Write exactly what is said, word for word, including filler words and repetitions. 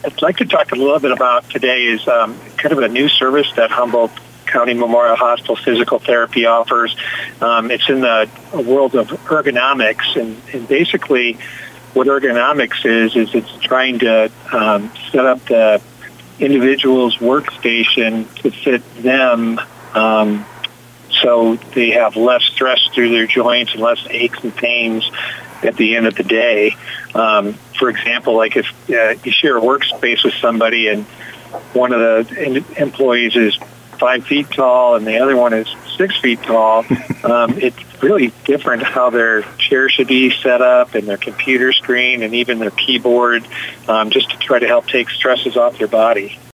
I'd like to talk a little bit about today is um, kind of a new service that Humboldt County Memorial Hospital Physical Therapy offers. Um, it's in the world of ergonomics, and, and basically what ergonomics is, is it's trying to um, set up the individual's workstation to fit them um, so they have less stress through their joints and less aches and pains at the end of the day. Um, for example, like if uh, you share a workspace with somebody and one of the in- employees is five feet tall and the other one is six feet tall, um, it's really different how their chair should be set up and their computer screen and even their keyboard, um, just to try to help take stresses off their body.